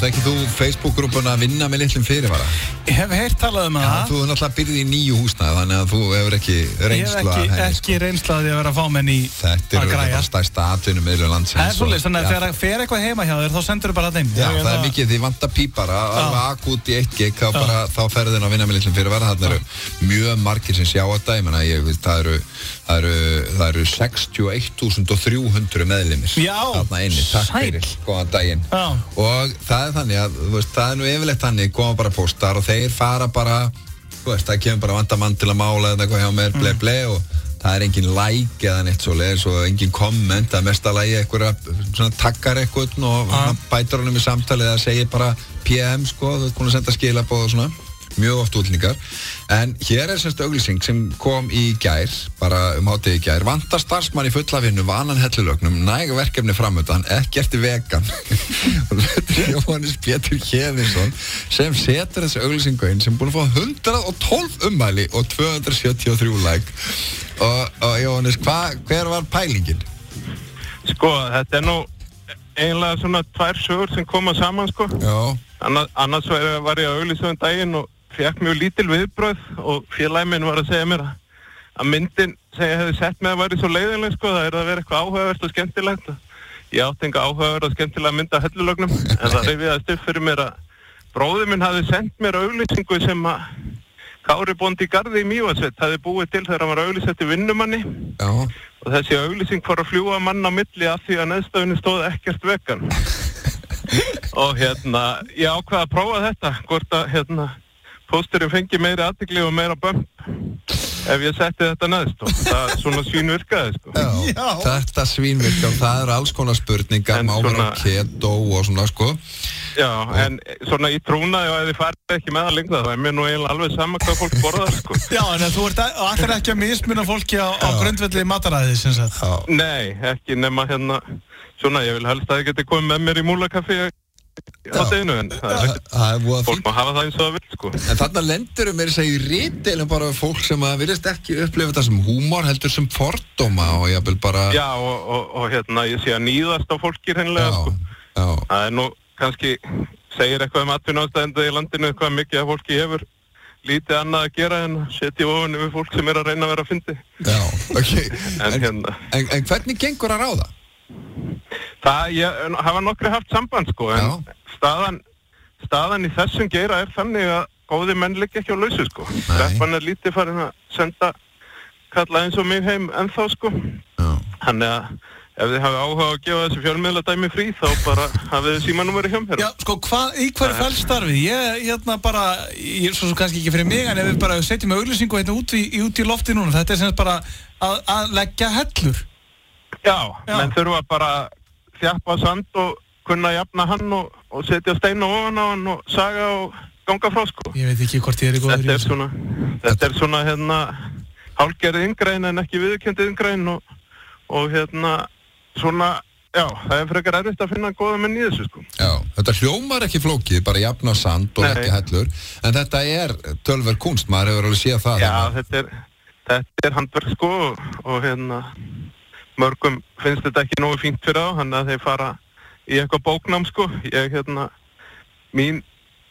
þekkir þú Facebook-grúppuna Vinna með litlum fyrirvara? Ég hef heyrt talað um það. Þú náttúrulega byrðið í nýju húsnæði, þannig að þú hefur ekki reynslu að henni. Ég hef ekki reynslu að því að vera fámenn í að græja. Þetta er bara stærsta atvinnumiðlur landsins. Það er svolítið, þannig að þegar fer eitthvað heima hjá þér, þá sendur þú bara þetta inn. Já, það er mikið, því vantar pípara, alveg akút í 1 gig, þá ferðu þinn á Vinna með litlum fyrirvara. Þarna eru mjög margir sem sjá þetta, ég meina, það eru 61.300 meðlimir. Já, þarna inni, takk fyrir, góðan daginn. Og það er þannig að, það er nú yfirleitt þannig, koma bara póstar og þeir fara bara, það kemur bara vandamann til að mála eða eitthvað hjá mér, ble, og það er engin like eða neitt svoleiðis og engin komment, það er mest að lagi eitthvað, svona taggar eitthvað og bætar honum í samtali eða segir bara PM, sko, þú ert búin að senda skilaboð og svona. Mjög oft útlendingar, en hér er semst auglýsing sem kom í gær, bara hádegi í gær, vantar starfsmann í fulla vinnu, vanan hellulögnum, næg verkefni framöndan, ekkert í vegan. Og þetta er Jóhannes Pétur Héðinsson sem setur þessu auglýsingu inn sem búin að fá 112 ummæli og 273 like. Og Jóhannes, hver var pælingin? Sko, þetta er nú eiginlega svona 2 sögur sem koma saman, sko. Já. Annars var ég að auglýsa daginn og fekk mjög lítil viðbröð og félagi minn var að segja mér að myndin sem ég hefði sett með væri svo leiðinleg, sko, það er að vera eitthvað áhugavert og skemmtilegt. Ég átti enga áhugavert og skemmtilega mynd af hellulögnum, en það rifjaðist upp fyrir mér að bróðir minn hafði sendt mér auglýsingu sem að Kári bóndi í Garði í Mývatnssveit hafði búið til þegar hann var auglýst eftir vinnumanni. Já. Og þessi auglýsing fór að fljúga mann á milli af því að neðstöðunni stóð ekkert vegan. Og ég ákvað að prófa þetta, hvort að pósturinn fengi meiri athygli og meira bömp ef ég setti þetta neðst og það svona svínvirkaði, sko. Já, þetta svínvirkaði, það eru alls konar spurningar, má vera keto og svona, sko. Já, en svona í trúnaði og ef þið farið ekki með það lengra, það er mér nú eiginlega alveg sama hvað fólk borðar, sko. Já, en þú ert allir ekki að mismuna fólki á grundvelli mataræði, sem sagt. Nei, ekki nema svona, ég vil helst að þið geti komið með mér í Múlakaffi á deginu, en fólk má hafa það eins og það vil, sko. En þarna lendur mér að segja í ritdeilum bara fólk sem að virðist ekki upplifa þetta sem húmor, heldur sem fordóma og jafnvel bara... Já, og ég sé að níðast á fólki hreinlega, sko. Já. Það er nú kannski, segir eitthvað atvinnuástæðenda í landinu, eitthvað mikið að fólki hefur lítið annað að gera en setja ofan yfir fólk sem er að reyna að vera að fyndi. Já, ok. En hvernig gengur að ráða? Það hafa nokkri haft samband, sko, en staðan í þessum geira er þannig að góði menn liggja ekki á lausu, sko. Kreppan er lítið farin að senda kalla eins og mig heim ennþá, sko. Þannig að ef þið hafi áhuga að gefa þessu fjölmiðladæmi frí, þá bara hafið þið símanúmeri hjá mér. Já, sko, í hverju felst starfið? Ég svo kannski ekki fyrir mig, en ef við bara setjum auglýsingu út í lofti núna, þetta er sem bara að leggja hellur. Já, menn þurfa bara þjappa sand og kunna jafna hann og setja steina ofan á hann og saga og ganga frá, sko. Ég veit ekki hvort ég er góður í þessu. Þetta er svona hálfgerð inngrein en ekki viðurkennd inngrein og svona, já, það er frekar erfitt að finna góða menn í þessu, sko. Já, þetta hljómar ekki flókið, bara jafna sand og ekki hellur, en þetta er tölver kunst, maður hefur alveg séð það. Já, þetta er handverk, sko, og mörgum finnst þetta ekki nógu fínt fyrir þá, þannig að þeir fara í eitthvað bóknám, sko. Mín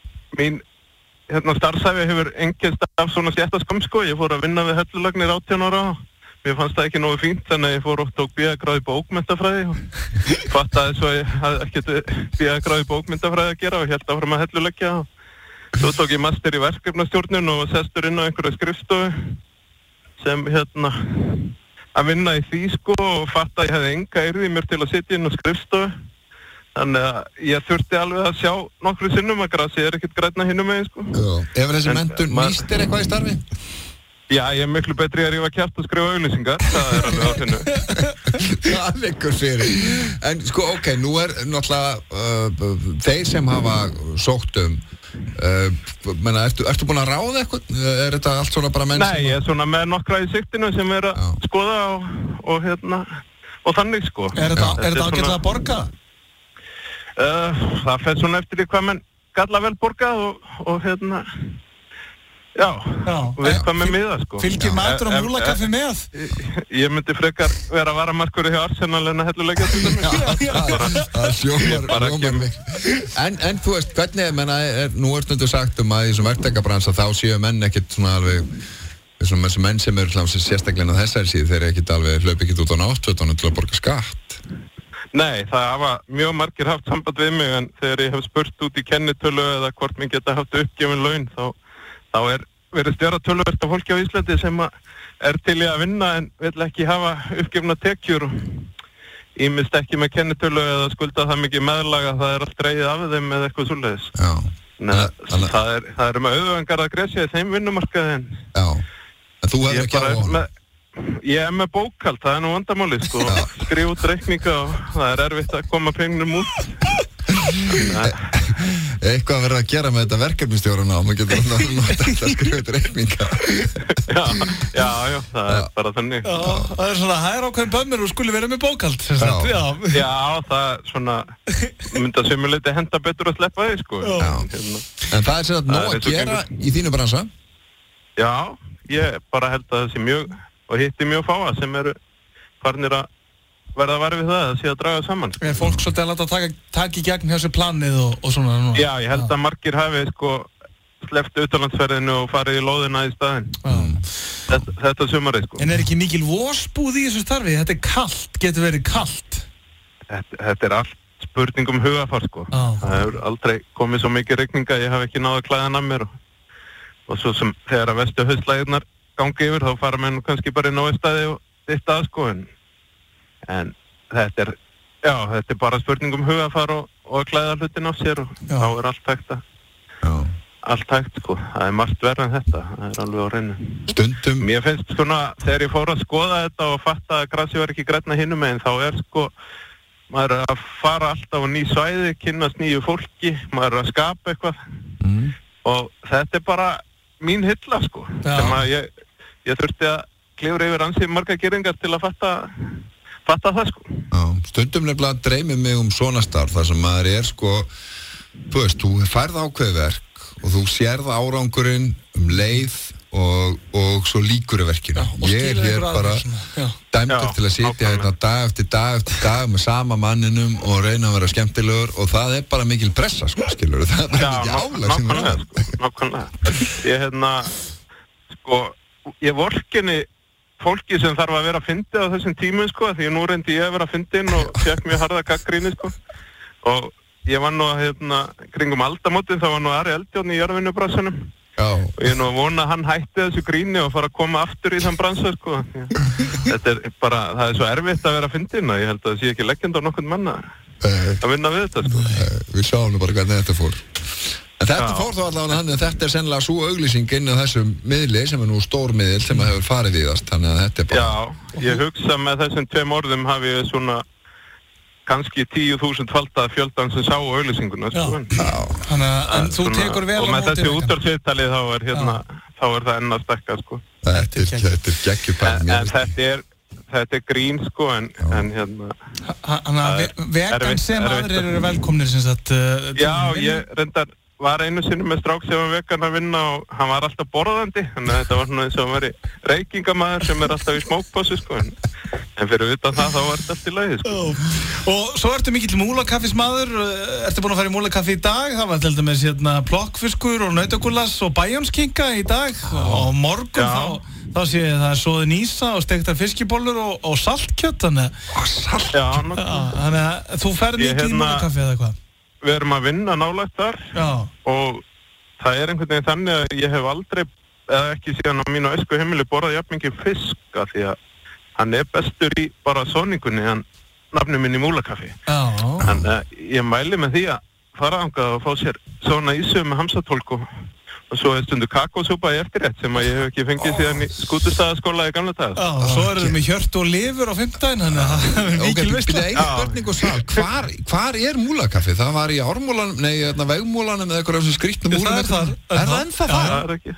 starfsæfi hefur einkennst af svona stéttaskam, sko. Ég fór að vinna við hellulagnir 18 ára og mér fannst það ekki nógu fínt, þannig að ég fór og tók BA-gráð í bókmenntafræði og fattaði svo að ég hafði ekkert BA-gráð í bókmenntafræði að gera og hélt áfram að helluleggja og svo tók ég master í verkefnastjórnun og sestur inn á einhverja skrifstofu sem að vinna í því, sko, og fatta að ég hefði enga yrði mér til að sitja inn á skrifstofu. Þannig að ég þurfti alveg að sjá nokkru sinnum að grasi er ekkert grænna hinum megin, sko. Já. Ef þessi menntun nýst eitthvað í starfi? Já, ég er miklu betri að rífa kjart og skrifa auglýsingar. Það er alveg á þinnu. Það liggur fyrir. En sko, ok, nú er náttúrulega þeir sem hafa sótt ertu búin að ráða eitthvað? Er þetta allt svona bara menn? Nei, ég er svona með nokkra í siktinu sem er að skoða og þannig, sko. Er þetta ágætlega að borga? Það fer svona eftir því hvað menn galla vel borgað og Já, og veist hvað með miða, sko. Fylgir matur og múlakaffi með? Ég myndi frekar vera varamarkur hjá Arsenal en að helluleikja til dæmis. Það hljómar mig. En þú veist, hvernig, nú er stundu sagt að í þessum verktakabransa þá séu menn ekkert svona alveg, þessi menn sem eru sérstaklega á þessari síðu, þeir hlaupa ekkert út á náttfötunum til að borga skatt. Nei, það hafa mjög margir haft samband við mig, en þegar ég hef spurt út í kennitölu eða hvort mér geta haft uppgefin laun, þá verið stjóra töluvert af fólki á Íslandi sem er til í að vinna en vil ekki hafa uppgefna tekjur og ýmist ekki með kennitölu eða skulda það mikið meðlaga, það er allt dregið af þeim eða eitthvað svoleiðis. Það er með auðvengar að gresja í þeim vinnumarkaði. Já, en þú hefur ekki á honum. Ég er með bókhald, það er nú vandamálið, sko. Skrifa út reikninga og það er erfitt að koma pengnum út. Eitthvað verður að gera með þetta verkefnistjóruna og maður getur að skrifa út reikninga. Já, það er bara þannig. Það er svona, það er ákveðin bömmur og skuli vera með bókhald. Já, það er svona, myndi að sömuleyti henda betur að sleppa því, sko. En það er sér nóg að gera í þínu bransa? Já, ég bara held að það sé mjög og hitti mjög fáa sem eru farnir að verða varfið það sé að draga saman. Er fólk svolítið að láta taka í gegn hjá sér planið og svona? Já, ég held að margir hafi sleppt utanlandsferðinu og farið í lóðina í staðinn. Þetta sumarið, En er ekki mikil vosbúð í þessu starfi? Þetta er kalt, getur verið kalt. Þetta er allt spurning hugafar, Það hefur aldrei komið svo mikið rigninga, ég hef ekki náð að klæða hann af mér og svo sem þegar að vestu haustlægirnar gangi yfir, þá fara menn kannski bara í nóistæði og ditt að, En þetta er bara spurning hugafar og að klæða hlutin á sér og þá er allt hægt allt hægt, Það er margt verra en þetta, það er alveg á hreinu. Stundum. Mér finnst þegar ég fór að skoða þetta og fatta að grasið var ekki grænna hinum megin, þá er maður er að fara alltaf á ný svæði, kynnast nýju fólki, maður er að skapa eitthvað og þetta er bara mín hylla, sem að ég þurfti að klifra yfir ansið marga geringar til að fatta það, Já, stundum nefnilega dreymir mig svona starf þar sem maður er, þú veist, þú færð ákveðið verk og þú sérð árangurinn leið og svo líkur verkinu. Ég er hér bara dæmdur til að sitja hérna dag eftir dag með sama manninum og reyna að vera skemmtilegur og það er bara mikil pressa, skilur. Það er bara mikil álag sem það er. Nákvæmlega. Ég vorkenni fólki sem þarf að vera að fyndi á þessum tímum, því nú reyndi ég að vera að fyndin og fekk mjög harða gagnrýni, og ég var nú kringum aldamótin, þá var nú Ari Eldjárn í jarðvinnubrassanum og ég nú vona að hann hætti þessu gríni og fara að koma aftur í þann bransa, Þetta er bara, það er svo erfitt að vera að fyndin og ég held að það sé ekki leggjandi á nokkurn manna að vinna við þetta, Við sjáum nú bara hvernig þetta fór. En þetta fór þá allavega hann, en þetta er sennilega svo auglýsing inn á þessum miðli sem er nú stór miðl sem hefur farið víðast, þannig að þetta er bara... Já, ég hugsa með þessum 2 orðum hafi ég svona kannski 10.000 falda fjöldan sem sá auglýsinguna, Þannig að þú tekur vel á móti. Og með þessi útvarpsviðtalið þá er það enn að stekka, Þetta er geggjupæl. En þetta er grín, en Þannig að vegan sem aðrir eru velkomnir, sem sagt... Já, ég reyndar var einu sinni með strák sem var vegan að vinna og hann var alltaf borðandi, þannig að þetta var svona eins og hann veri reykingamæður sem er alltaf í smókpossu, en fyrir utan það þá var þetta allt í lagi, Og svo ertu mikill múlakaffismadur, ertu búin að fara í múlakaffi í dag, það var til dæmis plokkfiskur og nautagúlas og bæjónskinka í dag og morgun þá sé ég það er soðin ísa og steiktar fiskibóllur og saltkjöt, þannig að þú ferð mikið í múlakaffi eða hvað? Við erum að vinna nálægt þar og það er einhvern veginn þannig að ég hef aldrei, eða ekki síðan á mínu æsku heimili borðað jafn mikið fisk af því að hann er bestur í bara soningunni, hann nafnum minn í múlakaffi. En ég mæli með því að fara þangað og fá sér svona ísu með hamsatólku og svo er stundu kakósúpa í eftirrétt sem að ég hef ekki fengið síðan í Skútustaðaskóla í gamla daga. Og svo eru þau með hjört og lifur á 5. þannig að það er mikil veisla. Einu spurning og svar, hvar er múlakaffi? Það var í ármúlanum, vegmúlanum eða eitthvað sem skrýtnum múlum. Er það ennþá það? Það er ekki.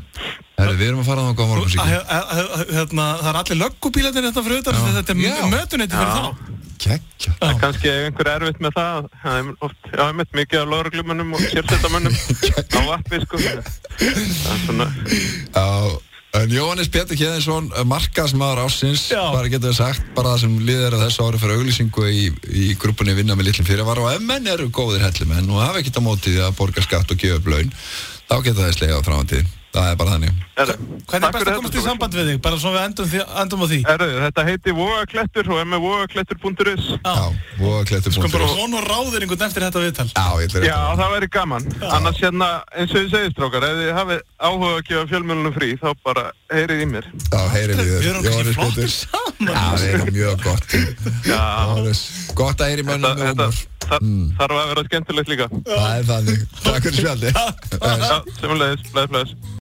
Við erum að fara þangað á morgunsíku. Það er allir löggubílarnir þetta fyrir utan, þetta er mötuneyti fyrir þá. Gekkja. Það er kannski einhver erfitt með það. Það er oft, já, ég mitt mikið af lögreglumönnum og sérsveitamönnum á vappi, sko. Það er svona... En Jóhannes Pétur Héðinsson, markaðsmaður ársins, bara getur við sagt, bara það sem liðir að þessu ári fyrir auglýsingu í grúpunni Vinna með litlum fyrirvara og ef menn eru góðir hellumenn og hafa ekkert á móti því að borga skatt og gefa upp laun, þá getur það slegið á framtíð. Það er bara þannig. Hvernig er best að komast í samband við þig? Bara svona við endum á því. Þetta heiti Vogaklettur og er með vogaklettur.is. Já, vogaklettur.is. Sko bara svona ráðir einhvern eftir þetta viðtal. Já, það væri gaman. Annars hérna, eins og ég segi strákar, ef þið hafið áhuga að gefa fjölmiðlunum frí, þá bara heyrið í mér. Já, heyrið í þér. Við erum kannski flottir saman. Já, það er mjög gott. Já. Gott að heyri mönnum með humor. Þarf að vera skemmtilegt líka. Það er þannig. Takk fyrir spjalli. Já, semulegis. Bless.